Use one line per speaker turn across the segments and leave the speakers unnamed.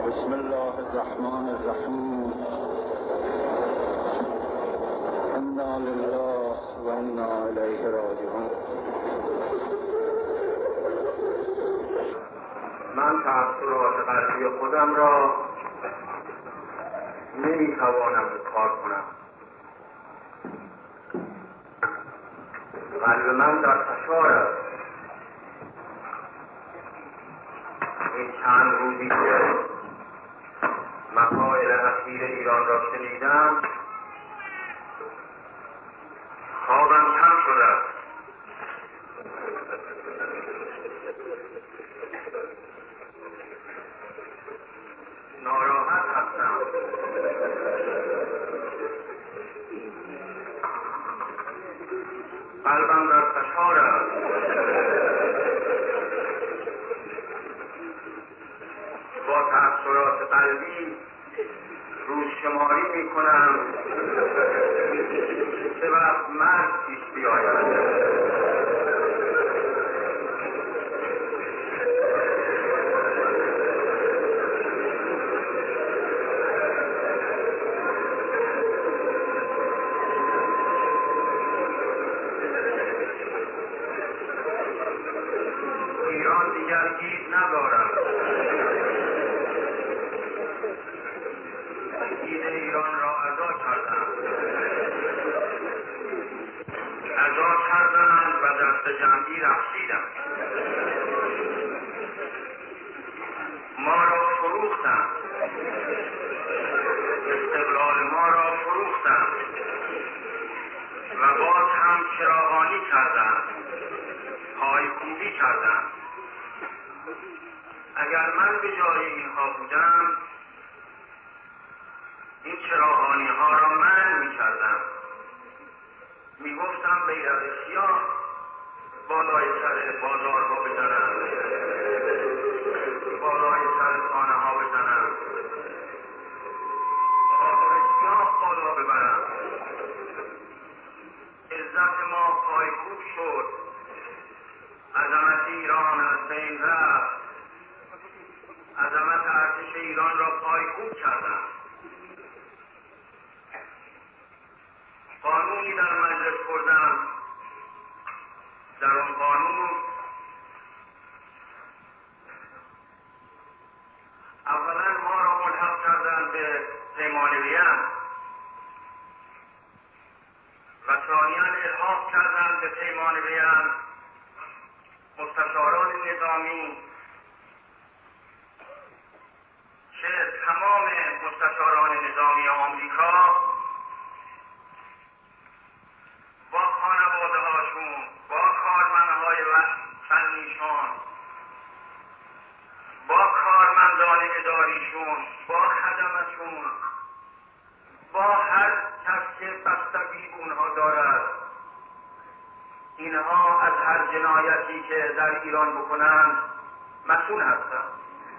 بسم الله الرحمن الرحیم. انا لله و انا الیه راجعون. من تأثیرات قلبی خودم را نمیتوانم کار کنم. قلب من در فشار است. این چند روزی که مسائل اخیر ایران را شنیدم، خوابم کم شده است. ناراحت هستم. قلبم در فشار است. با تأثیرات قلبی روزشماری میکنم که وقت مرگ پیش بیاید. ایران دیگر عید ندارد. عید ایران را عزا کردند و دست جمعی رقصیدند. ما را فروختند، استقلال ما را فروختند و باز هم چراغانی کردند، پایکوبی کردند. اگر من به جای اینها بودم، این چراغانی ها را منع می کردم. می گفتم بیرق سیاه بالای سر بازار ها بزنم، بالای سر خانه ها بزنم، بالای سیاه بالا ببرم. عزت ما پایکوب شد، عظمت ایران از بین رفت. عظمت ارتش ایران را پایکوب کردند. قانونی در مجلس بردم. در آن قانون اولا ما را ملحق کردند به پیمان وین و ثانیا الحاق کردند به پیمان وین مستشاران نظامی که تمام مستشاران نظامی آمریکا با خانواده هاشون، با کارمندهای فنیشون، با کارمندان اداریشون، با خدمشون، با هر کس که بستگی به اونها دارد، اینها از هر جنایتی که در ایران بکنند مسئول هستند.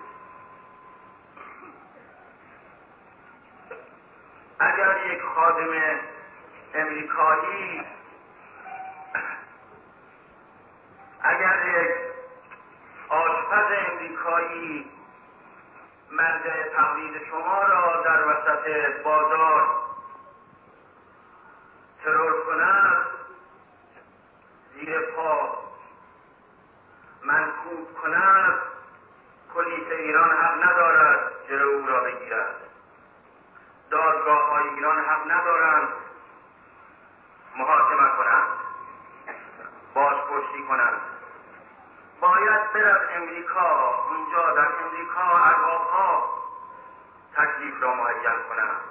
اگر یک خادم امریکایی، اگر یک آشپز امریکایی مرجع تقلید شما را در وسط بازار ترور کند، زیر پا منکوب کند، پلیس ایران حق ندارد جلو او را بگیرد. دادگاه های ایران حق ندارند محاکمه کنند، بازپرسی کنند. باید برد امریکا، اونجا در امریکا ارباب‌ها تکلیف را معین کنند.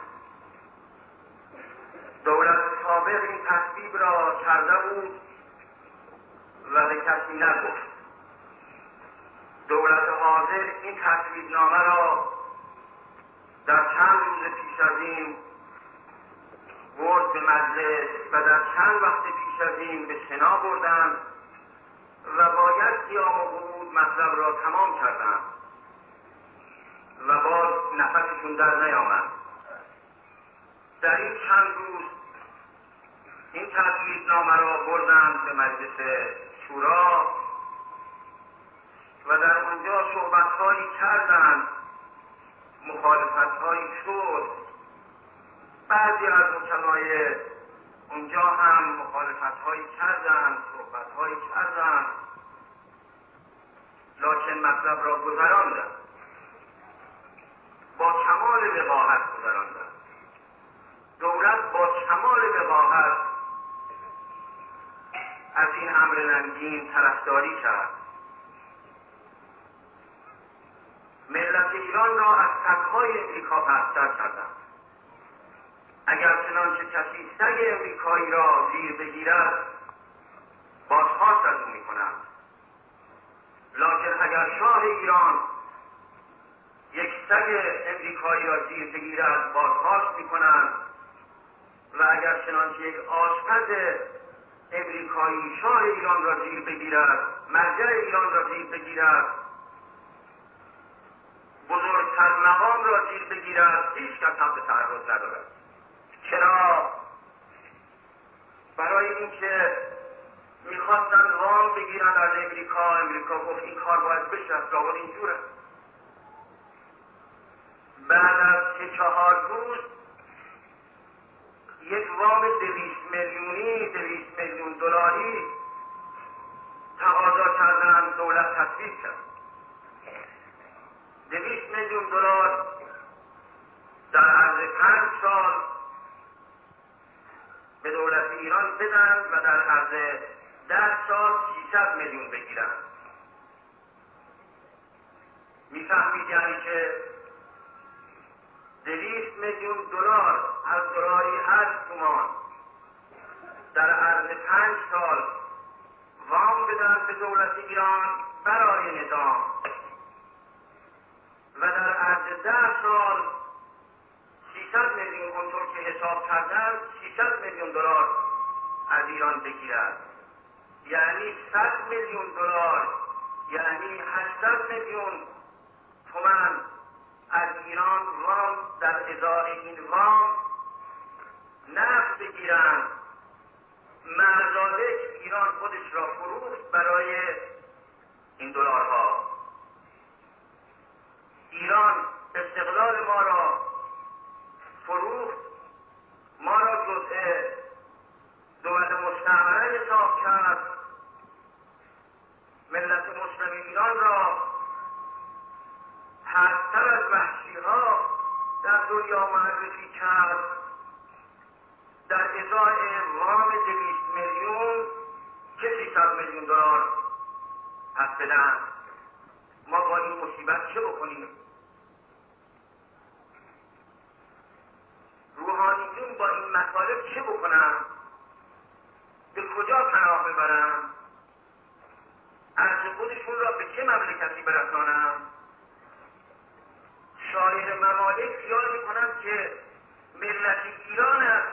دولت سابق این تصویب را کرده بود و به کسی نگفت. دولت حاضر این تصویب نامه را در چند روز پیش از این برد به مجلس و در چند وقت پیش از این به سنا بردند و باید قیام و قعود مطلب را تمام کردند و باز نفسشون در نیامد. در این چند روز این تصویب نامه را بردند به مجلس شورا و در اونجا صحبت‌هایی کردند مخالفت‌هایی شد. بعضی از حکمای اونجا هم مخالفت‌هایی کردند، صحبت‌هایی کردند، لکن مطلب را گذراندند، با کمال وقاحت گذراندند. دولت با کمال وقاحت از این امر ننگین طرفداری کرد. ملت ایران را از سگ‌های امریکا پست‌تر کردند. اگر چنانچه کسی سگ امریکایی را زیر بگیرد بازخواست از او می‌کنند، لکن اگر شاه ایران یک سگ امریکایی را زیر بگیرد بازخواست می‌کنند و اگر چنانچه یک آشپز امریکایی شاه ایران را زیر بگیرد، مرجع ایران را زیر بگیرد، بزرگتر مقام را زیر بگیرد، هیچ کس هم به تعرض ندارد. چرا؟ برای اینکه میخواستن وام بگیرن از امریکا. امریکا گفت این کار باید بشه، لابد اینجوره. بعد از 3-4 روز یک وام 200 میلیون دلاری تقاضا کردن، دولت تصویب کرد. 200 میلیون دلار در عرض 5 سال به دولت ایران بدن و در عرض 10 سال 300 میلیون بگیرن. میفهمید یعنی که 200 میلیون دلار از دلاری 8 تومان در عرض 5 سال وام بدن به دولت ایران برای نظام و در عرض 10 سال 300 میلیون اونطور که حساب کردن 300 میلیون دلار از ایران بگیرد. یعنی 100 میلیون دلار، یعنی 800 میلیون تومان از ایران وام در ازای این وام نقد بگیرند. معذالک ایران خودش را فروخت برای این دلارها. ایران استقلال ما را فروخت، ما را جزء دولت مستعمره حساب کرد، ملت مسلم ایران را پست‌تر از وحشی‌ها در دنیا معرفی کرد. در ازای وام 200 میلیون که 300 میلیون دلار پس بدن. ما با این مصیبت چه بکنیم؟ روحانیون با این مطالب چه بکنن؟ به کجا پناه ببرن؟ ارز خودشون را به چه مملکتی برسانن؟ شاعر ممالک خیال میکنن که ملت ایران است،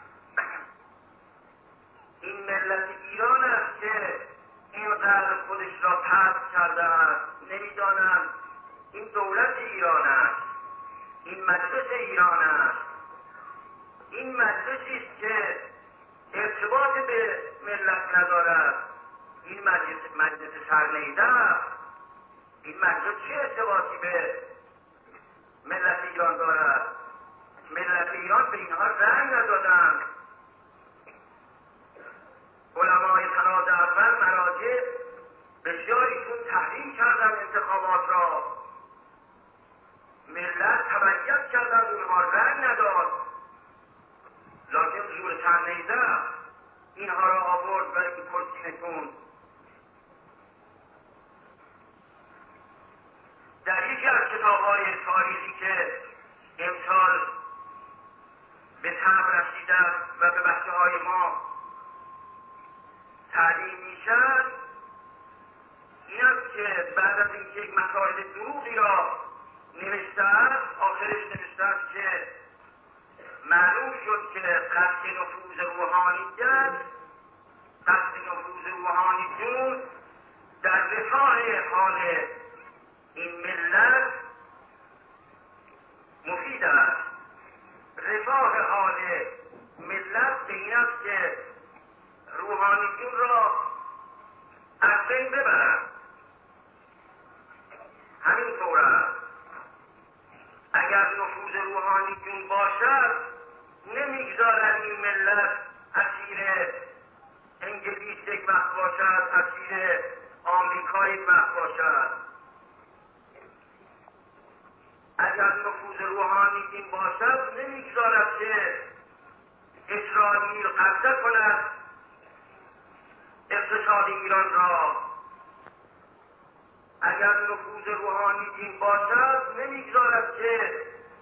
این ملت ایران است که اینقدر خودش را پست کرده است. نمیدانند این دولت ایران است، این مجلس ایران است، این مجلسی است که ارتباط به ملت ندارد. این مجلس سرنیده است. این مجلس چه ارتباطی به ملت ایران دارد؟ ملت ایران به اینها رنگ ندادند. علمای تراز اول مراجع بسیاریشون تحریم کردند انتخابات را. ملت تبعیت کردند، اونها رنگ نداد. لکن زور سرنیده اینها را آورد و این کرسی نشوند. در یکی از کتاب‌های تاریخی که امسال به طبع رسیده و به بچه‌های ما تعلیم میشد، این است که بعد از اینکه یک مسائل دروغی را نوشته است، آخرش نوشته است که معلوم شد که قصد نفوذ روحانیت، قصد نفوذ روحانیون در رفاه حال این ملت مفید است. رفاه حال ملت به این است که روحانیون را از بین ببرند. همین طور است. اگر نفوذ روحانیون باشد نمیگذارد این ملت اسیر انگلیس یک وقت باشد، اسیر آمریکا یک وقت باشد. اگر نفوذ روحانیون باشد نمیگذارد که اسرائیل قبضه کند اقتصاد ایران را. اگر نفوذ روحانی دین باشد نمیگذارد که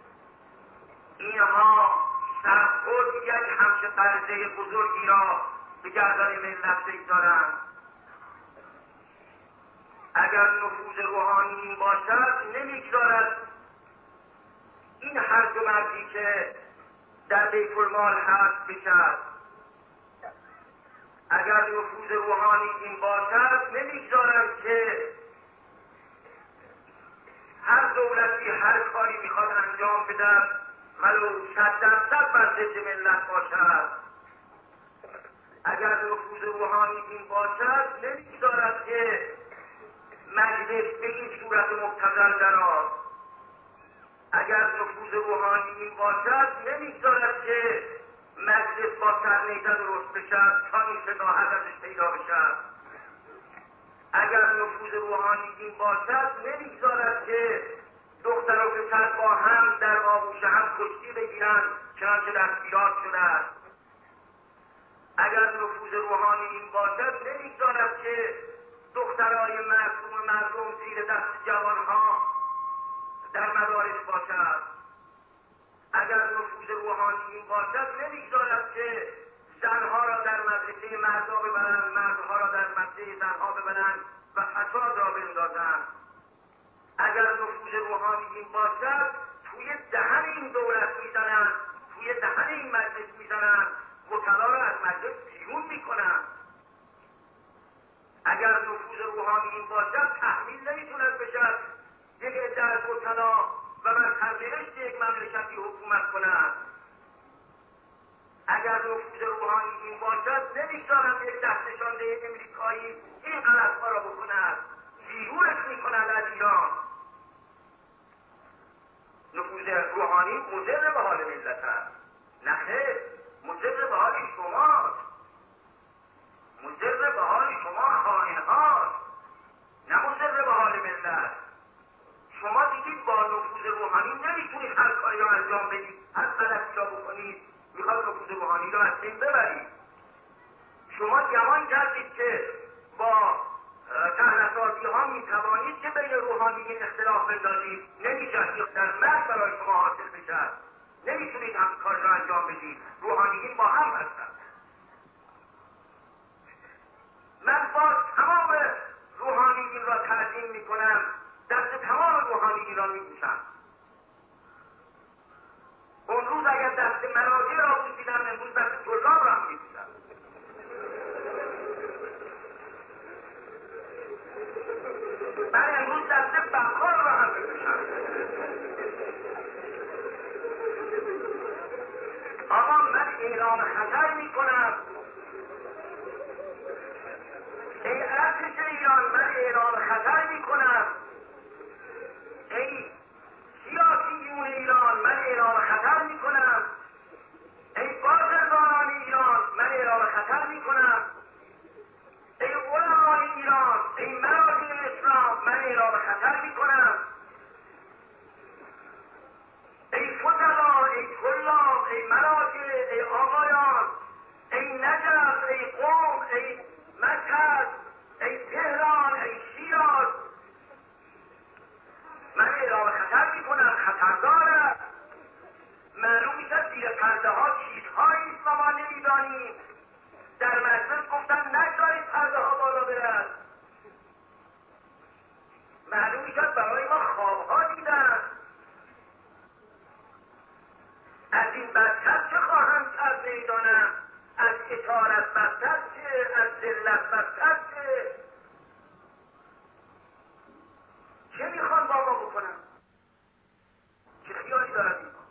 اینها سرخود یک همچه قرضه بزرگی را به گردن ملت بگذارند. اگر نفوذ روحانی دین باشد نمیگذارد این هرج و مرجی که در بیت المال هست بشد. اگر نفوذ روحانی دین باشد نمیگذارد که هر دولتی هر کاری میخواد انجام بدهد ولو 100% بر ضد ملت باشد. اگر نفوذ روحانی دین باشد نمیگذارد که مجلس به این صورت مبتذل درآد. اگر نفوذ روحانی دین باشد نمیگذارد که مجلس با سرنیزه درست بشد تا این شباهت ازش پیدا بشد. اگر نفوذ روحانی دین باشد نمیگذارد که دختر و پسر با هم در آغوش هم کشتی بگیرند چنانچه در ایران شده است. اگر نفوذ روحانی دین باشد نمیگذارد که دخترای معصوم مردم زیر دست جوانها در مدارس باشد. اگر نفوذ روحانی دین باشد نمیگذارد که زنها را در مدرسه مردها ببرند، مردها را در مدرسه زنها ببرند و فساد را بندازند. اگر نفوذ روحانی دین باشد توی دهن این دولت میزنند، توی دهن این مجلس میزنند، وکلا را از مجلس بیرون میکنند. اگر نفوذ روحانی دین باشد تحمیل نمیتوند بشد یک عده از وکلا و بر سرنوشت یک مملکتی حکومت کنند. اگر نفوذ روحانی دین باشد نمیگذارد یک دست نشانده امریکایی این غلطها را بکند، بیرونش میکند از ایران. نفوذ روحانی مضر به حال ملت است. نه خیر، مضر به حال شماست، مضر به حال شما خائن‌هاست، نه مضر به حال ملت. شما دیدید با نفوذ روحانی نمیتونید هر کاری را انجام بدید، هر غلطی را بکنید، میخواد نفوذ روحانی را از بین ببرید. شما گمان کردید که با طعنه‌سازی ها میتوانید که بین روحانیین اختلاف بندازید، نمیشد، یا در مرگ برای شما حاصل بشد. نمیتونید هم کار را انجام بدید، روحانیین با هم هستند. من باز تمام روحانیین را تعظیم میکنم، دست تمام روحانیین را میبوسم. اون روز اگر دست مراجع را بوسیدم، امروز دست طلاب را میبوسم. من امروز دست بقال را هم میبوسم. آقا من اعلام خطر میکنم، ای ارتش ایران، من اعلام خطر میکنم، ای سیاسیون ایران، من اعلام خطر میکنم، ای بازرگانان ایران، من اعلام خطر میکنم، ای علمای ایران، ای مراجع اسلام، من اعلام خطر میکنم، ای فضلا، ای طلاب، ای مراجع، ای آقایان، ای نجف، ای قم، ای مشهد، ای تهران، ای شیراز، من اعلام خطر میکنم. خطردار است. معلوم میشد زیر پرده ها چیزهایی است و ما نمیدانیم. در مجلس گفتن نگذارید پرده ها بالا برد. معلوم میشد برای ما خوابها دیدن. از این بدتر چه خواهند کرد نمیدانم. از اطاعت بدتر چه، از ذلت بدتر چه میخوان با ما بکنن؟ چه خیالی دارد اینها؟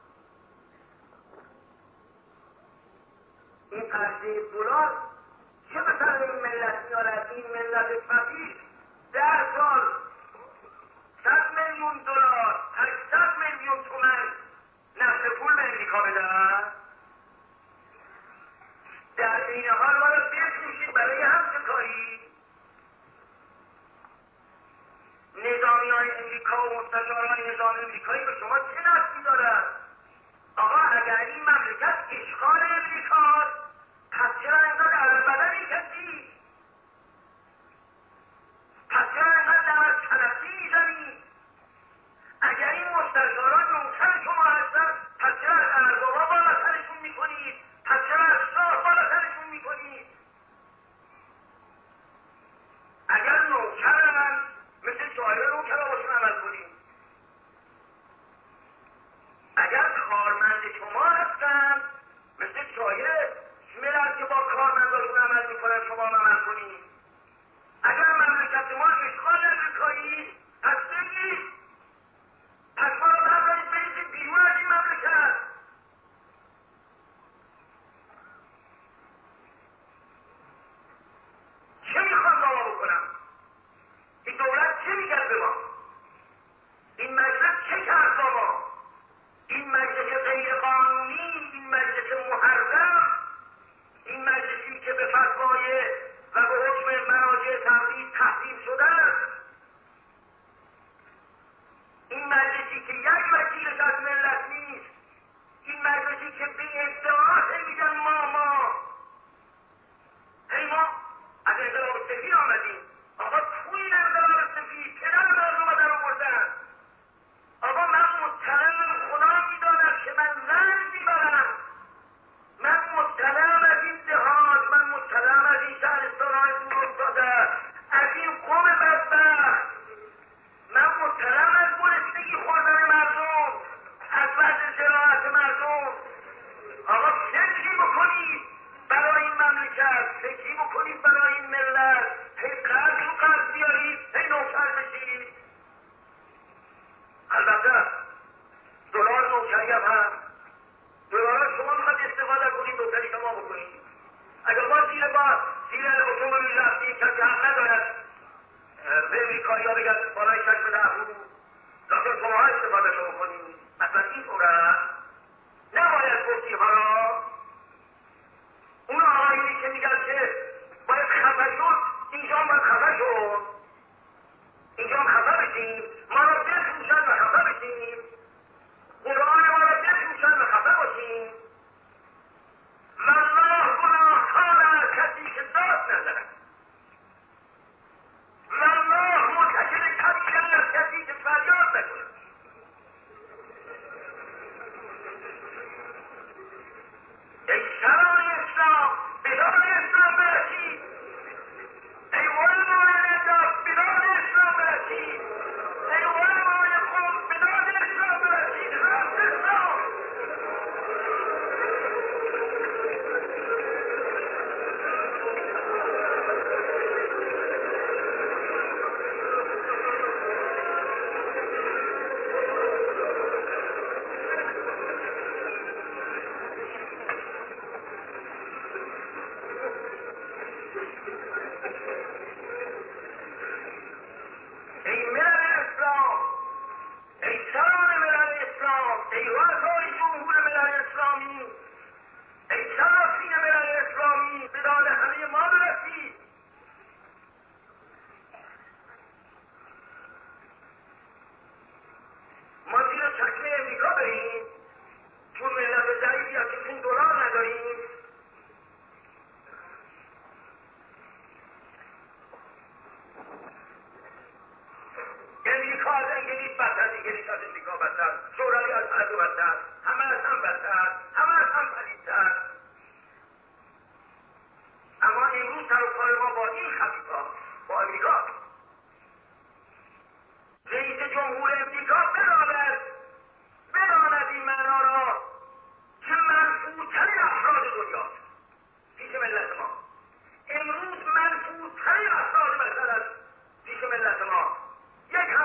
این قرضه دلار چه مثلا این ملت میارد؟ این ملت فقیر 10 سال 100 میلیون دلار 800 میلیون تومان امریکایی به شما چه نفعی دارد؟ آقا اگر این مملکت اشغال امریکاست، پس چرا اینقدر علل بدنی کسی؟ پس چرا اینقدر دمت تلفی میزنی؟ اگر این مستشاران نوکر شما هستن، پس چرا از اربابا بالا سرشون میکنید؟ پس چرا از شاه بالا سرشون میکنید؟ اگر نوکرن مثل شاعر نوکر باشون عمل کنید. اگر کارمند شما هستن مثل شاعر ملل که با کارمنداشون عمل میکنن شما عمل کنید. اگر مملکت ما اشغال امریکایی، پس بگید، پس ما رو بردارید برید بیرون از این مملکت. چه میخواد با ما بکنم؟ این دولت چه میگه به ما؟ این مجلس چه کرد با ما؟ این مجلس غیر قانونی، این مجلس محرم، این مجلسی که به فتوای و به حکم مراجع تقلید تحریم شده است، این مجلسی که یک وکیلش از ملت نیست، این مجلسی که به ادعا میگن ما از انقلاب سفید آمدیم. آقا تو این انقلاب سفید پدر مردم رو در آوردن. آقا من مطلعم، خدا میداند که من رنج میبرم، من مطلعم از این دهات، من مطلعم از این شهرستانهای دور افتاده، از این قوم بدبخت، من مطلعم از گرسنگی خوردن مردم، از وضع زراعت مردم. آقا فکری بکنید برای این مملکت، فکری بکنید برای این ملت، هی قرض رو قرض بیارید، هی نوکر بشید. البته دلار نوکری هم هست. دلار شما میخواد استفاده کنید، نوکری شما بکنید. اگر ما زیر اتومبیل رفتیم کسی حق ندارد به امریکایی ها بگن بالای شک بده افرود لازم شما ها استفاده شما کنید. اصلا این طوره نباید گفتی ها را. اون آقایونی که میگن که باید خفه شد، اینجا هم باید خفه شد، اینجا هم خفه بشیم، ما را بفروشن و خفه بشیم، قرآن ما را بفروشن و خفه باشیم. والله گناهکار است کسی که داد ندارد، والله مرتکب کبیره است کسی که فریاد نکند. ای سران اسلام بدان اسلام برسید، ای علمای نجات بدان اسلام برسید، ای علمای قوم بدان اسلام برسید. راست اسلام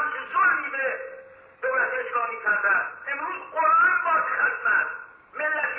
ملت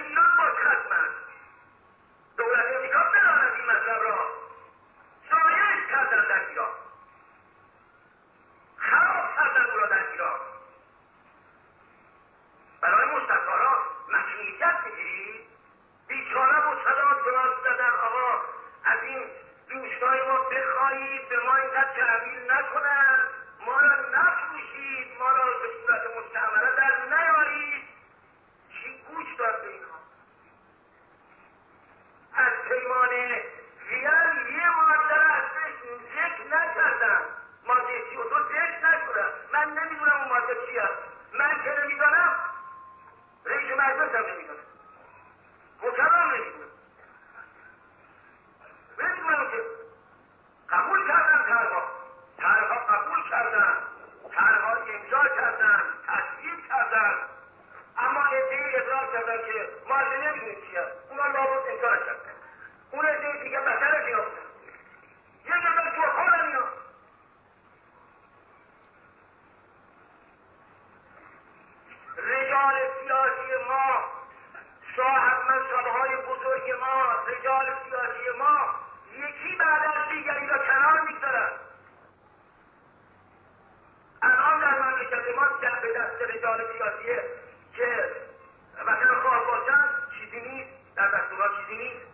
مجلس هم نمیدونه، مکرم نمیدونه. بدونم که قبول کردن طرحها قبول کردن، طرحها امضا کردن، تصویب کردن، اما عده‌ای اقرار کردن که ما اصلا نمیدونیم چیه، اونا لابد امضا نکردن. اون عده‌ای دیگه بدتر از اینا بودن، یه جزا جوهان اینا. رجال سیاسی ما، صاحب منصب‌های بزرگ ما، رجال سیاسی ما یکی بعد از دیگری را کنار می‌گذارند. الان در مملکت ما به دست رجال سیاسیه که وطن خواه باشن چیزی نیست، در دستورها چیزی نیست.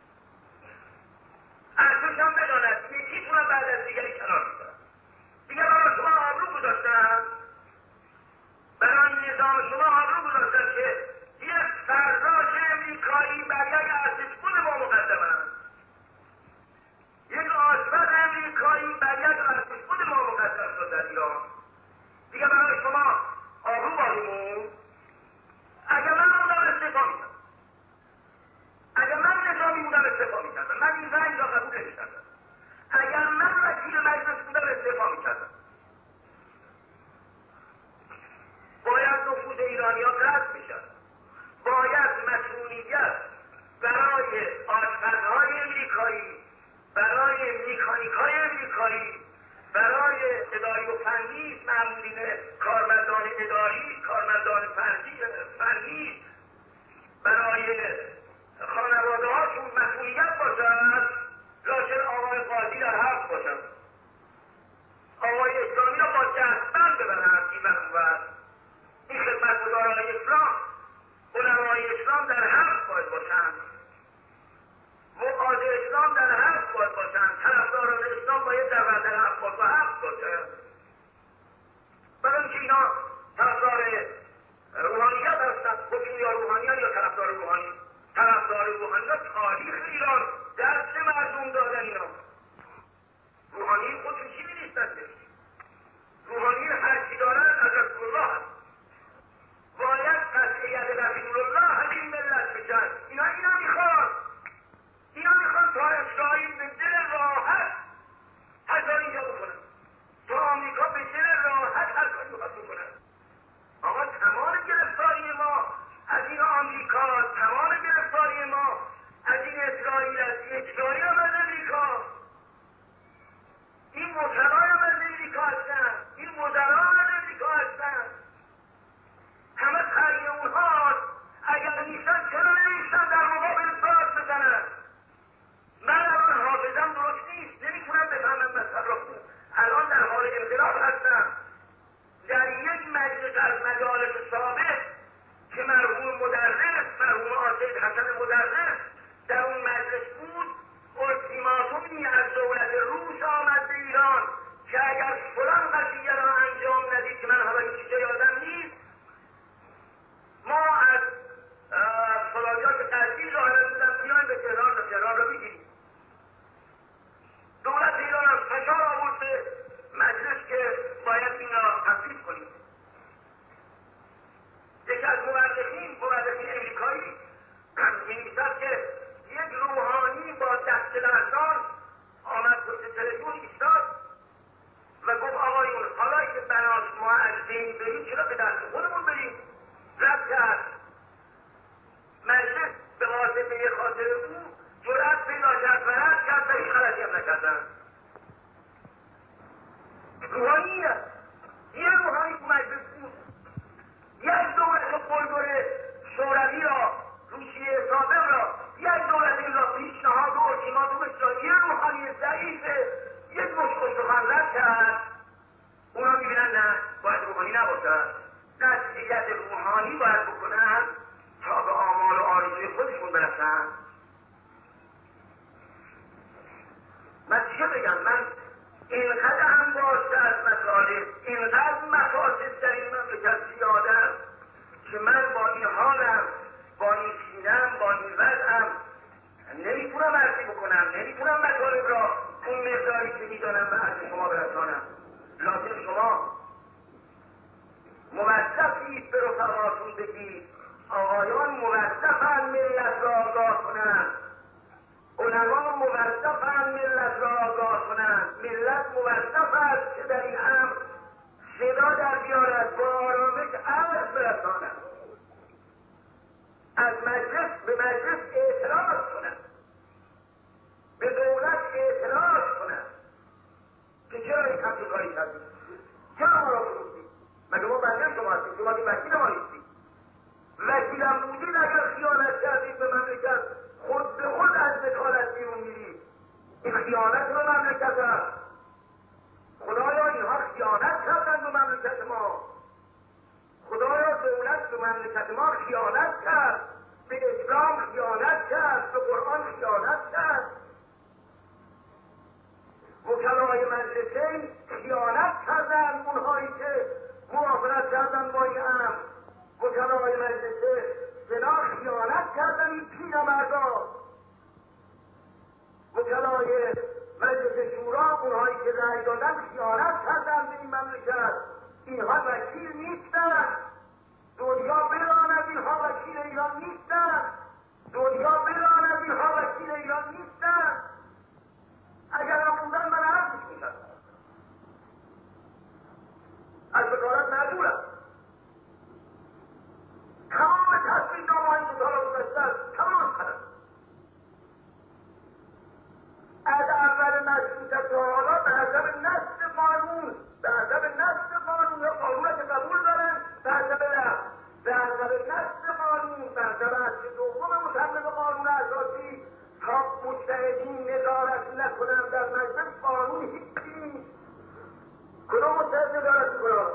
ارزش هم بداند یکیتون هم بعد از دیگری کنار می‌گذارند. دیگه برای شما آبرو گذاشتن، برای نظام شما آبرو گذاشتن که یک فراش امریکایی بر یک ارزشمند ما مقدم است، یک آشپز امریکایی بر یک ارزشمند ما مقدم شد در ایران. دیگه برای شما آبرو باقی موند. اگر من بودم استعفا می‌کردم، اگر من نظامی بودم استعفا می‌کردم، من این رأی را قبول نمی‌کردم. اگر من وکیل مجلس بودم استعفا می‌کردم. باید نفوذ ایرانی‌ها قطع بشد. باید مصونیت برای آشپزهای امریکایی، برای مکانیک‌های امریکایی، برای اداری و فنی، مامورین کارمندان اداری، کارمندان فنی، برای خانواده‌هاشون مسئولیت باشد. لازم آقای قاضی در حق باشد، آقای اسلامی را با دستبند ببرند این منوبت. این خدمتگزاران اسلام، علمای اسلام در حق باید باشند، وقاض اسلام در حق باید باشند، طرفداران اسلام باید در وضع حق باشند. برای اینکه اینا طرفدار روحانیت هستند، خودشون یا روحانیان یا طرفدار روحانی. طرفدار روحانیت تاریخ ایران درس مردم دادن. اینا روحانی خودشون چیزی نیستند، روحانی هر چی دارن از رسول الله هست. باید قطعیت رسول الله همین ملت بشن. اینا میخوان تا اسرائیل به دل راحت هر کاری اینجا بکنن، تا آمریکا به دل راحت هر کاری بکنن. آقا تمام گرفتاری ما از این آمریکا، تمام گرفتاری ما از این اسرائیل، از این اسرائیل هم از امریکا. این مطلعای هم از امریکا هستن، این مدرا هم از امریکا هستن. همه خیلی اونها اگر نیستن چرا نمیستن در مقابل ساعت بزنن؟ من الان حافظم درست نیست، نمیتونم بفهمم مطلب را خوب. الان در حال انقلاب هستم. در یک مجلس از مجالس سابق که مرحوم آسید حسن مدرس در اون مجلس بود، التیماتومی از دولت روس آمد به ایران که اگر فلان قضیه را انجام ندید، که من حالا این چیزا یادم نیست، ما از فلاجات قلبی ظاهرا بودم بیایم به تهران و تهران را بگیریم. دولت ایران از فشار آورد به مجلس که باید این را تصویب کنیم. یکی از مورخین امریکایی می‌نویسد که یک روحانی با دست لرزان آمد پشت تلویزیون ایستاد و گفت آقایون حالا که بناس ما از بین بریم چرا به دست خودمون بریم؟ رد کرد. مجلس به واسطه خاطر او جرأت پیدا کرد و رد کرد و هیچ غلطی هم نکردن. روحانیه، یه روحانی تو مجلس بود، یک دولت قلدر شوروی را، روسیه سابق را، یک دولت این را پیشنهاد و التیماتوم را یه روحانی ضعیفه یک مشت سخن رد کرد. اونا میبینن نه، باید روحانی نباشد، نتیجت روحانی باید بکنن تا به آمال و آرزوی خودشون برسن. من چه بگم؟ من اینقدر هم باشته از مطالب، اینقدر مفاسد در این مملکت زیاده است که من با این حالم، با این سینم، با این وضعم نمیتونم عرضی بکنم، نمیتونم مطالب را اون مقداری که میدانم به عرض شما برسانم. لازم شما موظفید به رفقاتون بگید آقای صدا در بیارد، با آرامش عرض برساند، از مجلس به مجلس اعتراض کند، به دولت اعتراض کند که چرا این همچین کاری کردید، چرا ما را فروختید، مگه ما بنده شما هستیم، شما که وکیل ما نیستید، وکیلم بودید اگر خیانت کردید به مملکت خود به خود از وکالت بیرون میرید. این خیانت به مملکت است. خدایا اینها خیانت کردن به مملکت ما، خدایا دولت به مملکت ما خیانت کرد، به اسلام خیانت کرد، به قرآن خیانت کرد. وکلای مجلسین خیانت کردن، اونهایی که موافقت کردن با این امر. وکلای مجلس سنا خیانت کردن، این پیرمردا. وکلای مجلس شورا، اونهایی که رأی دادن خیانت کردن به این مملکت. اینها وکیل نیستن، دنیا براند اینها وکیل ایران نیستن، دنیا براند اینها وکیل ایران نیستن. اگر هم بودن من عرضش میشم، از وکالت معذورم. تمام تصویر نامه‌های مطالعه گذاشتن تمام کنم. از اول مشروطه تا حالا به حسب نص قانون، به حسب نص قانون، یا قانون که قبول دارن به حسب نص، به حسب نص قانون، به حسب اصل دوم متمم قانون اساسی، تا مجتهدین نظارت نکنن در مجلس قانون هیچی نیست. کدام مجتهد نظارت میکنن؟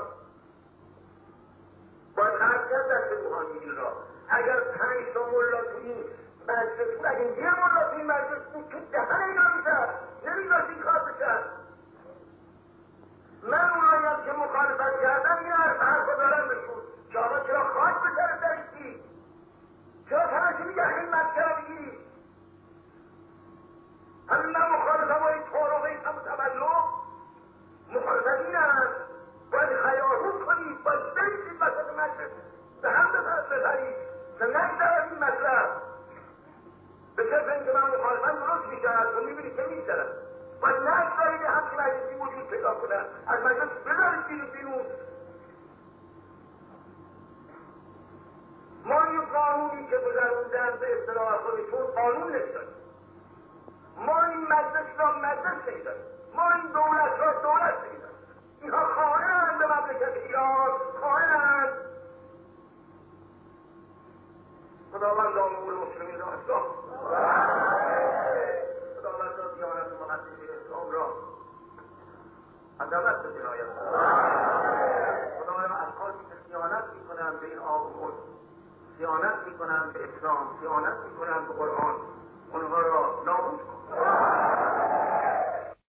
باید خرج کرد دست روحانیین را. اگر 5 تا ملا تو این مجلس بود، اگر یه ملا تو این مجلس بود که دهن اینا میزد، نمیداشت این کار بشد. من اونهایم که مخالفت کردم این حرفا دارم بشون که آقا چرا خاک به سر درستی، چرا تنشی میگه این مسکره بگیری. همین من مخالفم با این طارق ایسا متولو مخالفتین هم باید خیاهون کنید، باید بیشید وسط مجلس به هم بپرید که نگذرد این مطلب. به صرف اینکه من مخالفم درست میشد و میبینی که میشد، باید نگذارید همچین مجلسی وجود پیدا کنن، از مجلس بذارید بیرون. ما این قانونی که گذروندن به اصطلاح خودشون قانون نمیداریم، ما این مجلس را مجلس نمیداریم، ما این دولت را دولت نمیداریم. اینها خائنند به مملکت ایران، خائنند. خداوند امور مسلمین را اصلاح، خداوند را دیانت مقدس اسلام را عظمت بجناید. خداوند اشخاصی که خیانت میکنند به این آقایون، خیانت میکنند به اسلام، خیانت میکنند به قرآن، اونها را نابود کن.